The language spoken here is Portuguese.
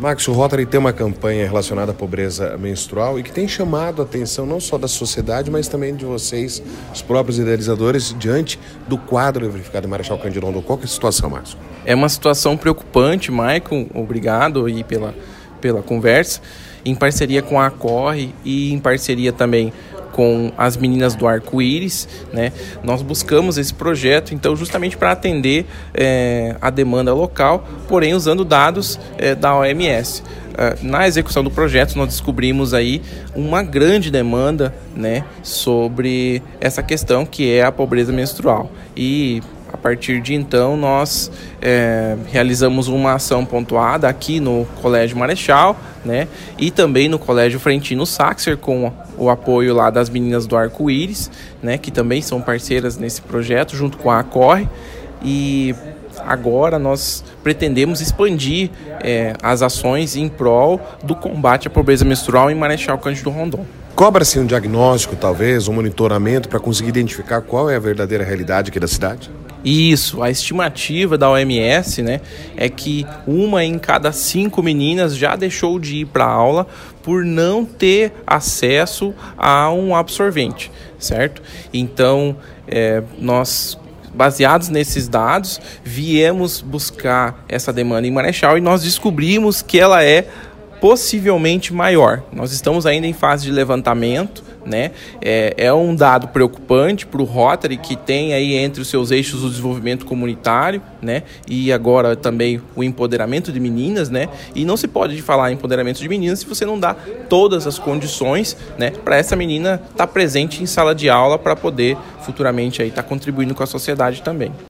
Max, o Rotary tem uma campanha relacionada à pobreza menstrual e que tem chamado a atenção não só da sociedade, mas também de vocês, os próprios idealizadores, diante do quadro verificado em Marechal Cândido Rondon. Qual que é a situação, Márcio? É uma situação preocupante, Maicon. Obrigado aí pela conversa. Em parceria com a Acorre e em parceria também com as meninas do Arco-Íris, né? Nós buscamos esse projeto, então, justamente para atender a demanda local, porém usando dados da OMS. Na execução do projeto, nós descobrimos aí uma grande demanda, né, sobre essa questão que é a pobreza menstrual. E a partir de então, nós realizamos uma ação pontuada aqui no Colégio Marechal, né, e também no Colégio Frentino Saxer, com o apoio lá das meninas do Arco-Íris, né, que também são parceiras nesse projeto, junto com a Acorre. E agora nós pretendemos expandir as ações em prol do combate à pobreza menstrual em Marechal Cândido Rondon. Cobra-se um diagnóstico, talvez, um monitoramento para conseguir identificar qual é a verdadeira realidade aqui da cidade? Isso, a estimativa da OMS, né, é que 1 em cada 5 meninas já deixou de ir para a aula por não ter acesso a um absorvente, certo? Então, nós, baseados nesses dados, viemos buscar essa demanda em Marechal e nós descobrimos que ela é possivelmente maior. Nós estamos ainda em fase de levantamento, né? É um dado preocupante para o Rotary, que tem aí entre os seus eixos o desenvolvimento comunitário, né? E agora também o empoderamento de meninas, né? E não se pode falar em empoderamento de meninas se você não dá todas as condições, né, para essa menina estar presente em sala de aula para poder futuramente aí estar contribuindo com a sociedade também.